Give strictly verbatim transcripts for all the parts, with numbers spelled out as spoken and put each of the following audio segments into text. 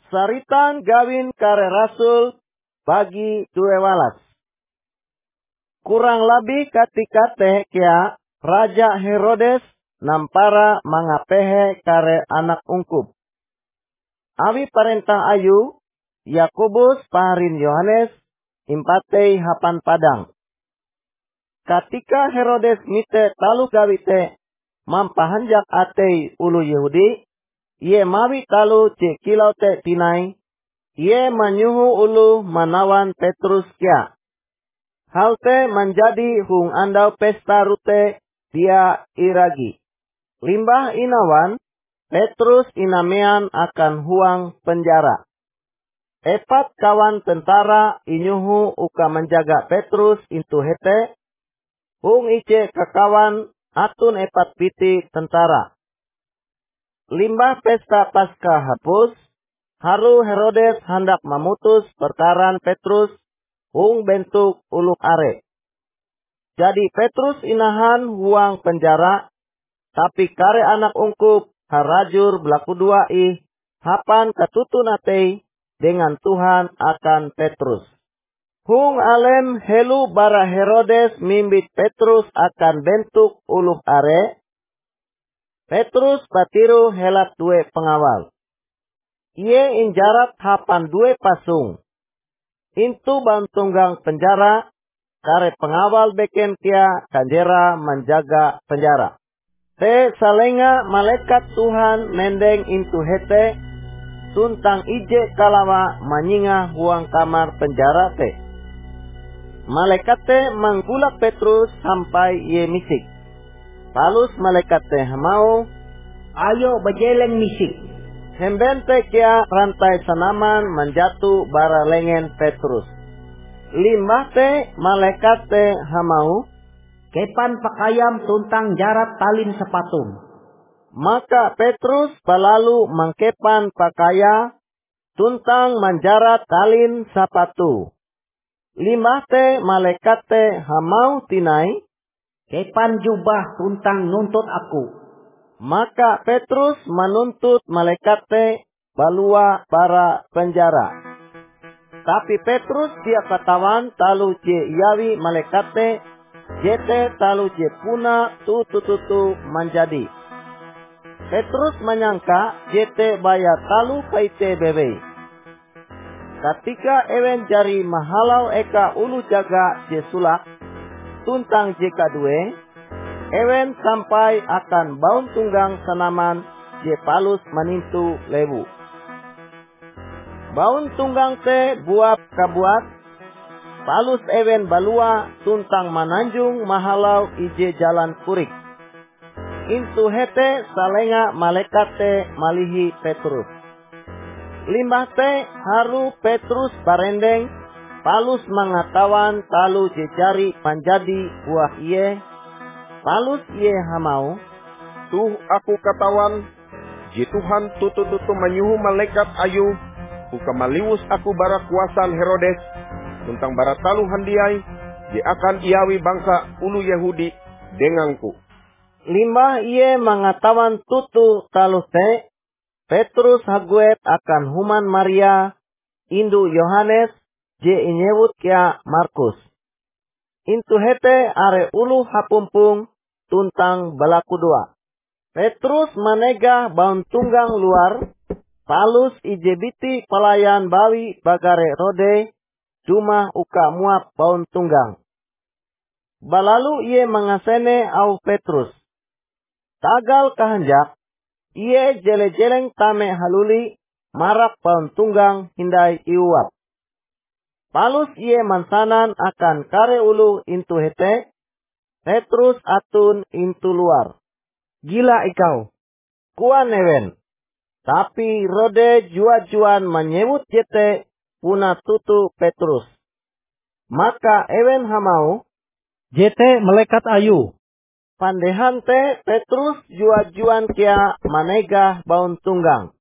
Saritan gawin kare rasul bagi dua walas. Kurang lebih ketika teh kia Raja Herodes nampara mangapehe kare anak ungkup. Awi perintah ayu, Yakobus paharin Yohanes impatei hapan padang. Ketika Herodes mite talu gawite mampahanjak atei ulu Yahudi, ye mawi talu ce kilau te tinai, ye manyuhu ulu manawan Petrus kia. Hal te menjadi hung andau pesta rute dia iragi. Limbah inawan, Petrus inamean akan huang penjara. Epat kawan tentara inyuhu uka menjaga Petrus intu hete, hung ice kekawan atun epat piti tentara. Limbah pesta pasca hapus, haru Herodes hendak memutus perkaran Petrus hung bentuk uluk are. Jadi Petrus inahan huang penjara, tapi kare anak ungkup harajur belaku dua ih, hapan ketutun atei dengan Tuhan akan Petrus. Hung alem helu bara Herodes mimbit Petrus akan bentuk uluk are, Petrus batiru helat dua pengawal. Ie injarat hapan dua pasung. Intu bantunggang penjara, kare pengawal beken kia kanjera menjaga penjara. Te salenga malaikat Tuhan mendeng intu hete, tuntang ije kalawa manyinga huang kamar penjara te. Malaikat te manggulak Petrus sampai ye misik. Palus malaikat te hamau, ayo bejeleng misik. Hembente kia rantai sanaman menjatuh bara lengan Petrus. Limbah te malaikat te hamau, kepan pakayam tuntang jarat talin sepatung. Maka Petrus balalu mangkepan pakaya tuntang menjarat talin sapatu. Limbah te malaikat te hamau tinai, kepan jubah tuntang nuntut aku. Maka Petrus menuntut malaikat te balua bara penjara. Tapi Petrus dia katawan talu je iawi malaikat te, jete talu je puna tutu-tutu menjadi. Petrus menyangka jete baya talu paite bebe. Ketika ewen jari mahalau eka ulu jaga je sulak, tuntang jeka due, ewen sampai akan baun tunggang sanaman je palus menintu lebu. Baun tunggang te buap kabuat, palus ewen balua tuntang mananjung mahalau ije jalan kurik. Intu hete salenga malaikat te malihi Petrus. Limbah te haru Petrus barendeng, palus mangatawan talu je jari panjadi buah iye. Palus iye hamau, tuh aku katawan, je Tuhan tutu-tutu menyuhu malaikat ayu, uka maliwus aku bara kuasaan Herodes, tuntang bara talu handiai, je akan iawi bangsa ulu Yahudi denganku. Limbah iye mangatawan tutu talu te, Petrus haguet akan human Maria, indu Yohanes, je inyewut kia Markus. Intu hete are ulu hapumpung tuntang balaku dua. Petrus manegah baun tunggang luar, palus ijebiti pelayan bawi bagare rode, cuma uka muap baun tunggang. Balalu iye mengasene au Petrus. Tagal kahanjak, iye jele-jeleng tame haluli, marak baun tunggang hindai iuap. Palus iye mansanan akan kare ulu intu hete, Petrus atun intu luar. Gila ikau, kuan ewen. Tapi rode jua-juan menyebut jete puna tutu Petrus. Maka ewen hamau, jete malaikat ayu. Pandehan te Petrus jua-juan kia manegah baun tunggang.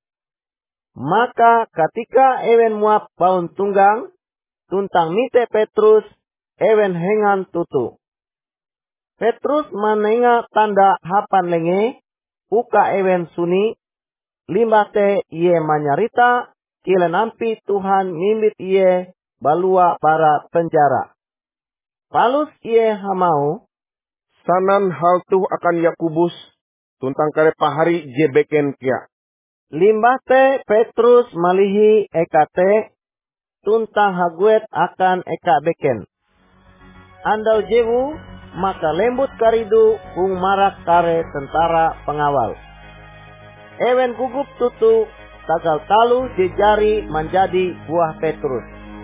Maka ketika ewen muap baun tunggang, tuntang mite Petrus, ewen hengan tutu. Petrus menenga tanda hapan lenge, uka ewen suni, limbah te iye manyarita, kilenampi Tuhan mimbit iye balua para penjara. Palus iye hamau, sanan hal tuh akan Yakubus, tuntang kare pahari je beken kia. Limbah te Petrus malihi eka te, tuntang haguet akan eka beken. Andau jewu, maka lembut karidu kung marak kare tentara pengawal. Ewen gugup tutu, tagal talu jejari menjadi buah Petrus.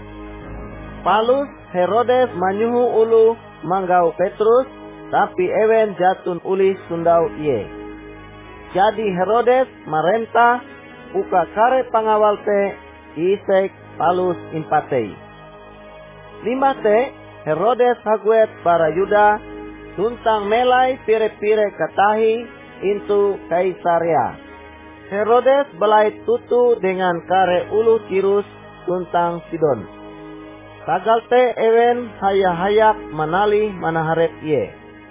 Palus Herodes manyuhu ulu manggau Petrus, tapi ewen jatun uli sundau iye. Jadi Herodes marentah uka kare pengawal te isek palus impatei. Lima te Herodes haguet para Yuda tuntang melai pire-pire katahi intu Kaisarea. Herodes belai tutu dengan kare ulu Tirus tuntang Sidon. Tagal te ewen haya-hayak manali manaharep iye.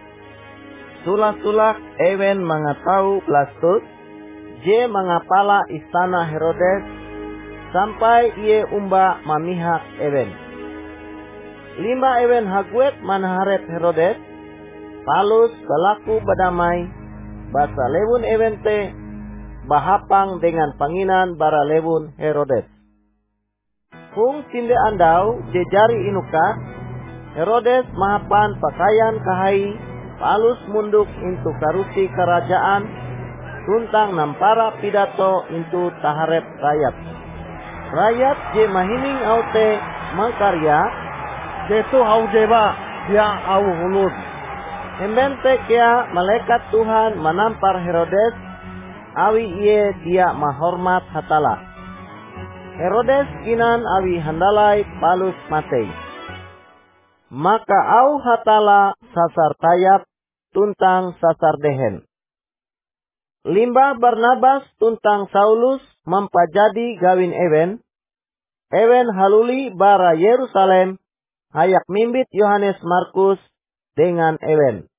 Sulak-sulak ewen mangatau Blastus, je mangapala istana Herodes, sampai iye umba mamihak ewen. Lima ewen haguet manaharep Herodes, palus balaku badamai, basa lewun ewen te, bahapang dengan panginan bara lewun Herodes. Kung tinde andau jejari inuka, Herodes mahapan pakaian kahai, palus munduk intu karusi kerajaan, tuntang nampara pidato intu taharep rakyat. Rakyat je mahining au te mangkarya, Detu au deba dia au hulud. Embente kea malaikat Tuhan menampar Herodes, awi iye dia mahormat hatala. Herodes kinan awi handalai palus matei. Maka au hatala sasar tayap tuntang sasar dehen. Limbah Barnabas tuntang Saulus mempajadi gawin ewen, ewen haluli bara Yerusalem, hayak mimbit Yohanes Markus dengan ewen.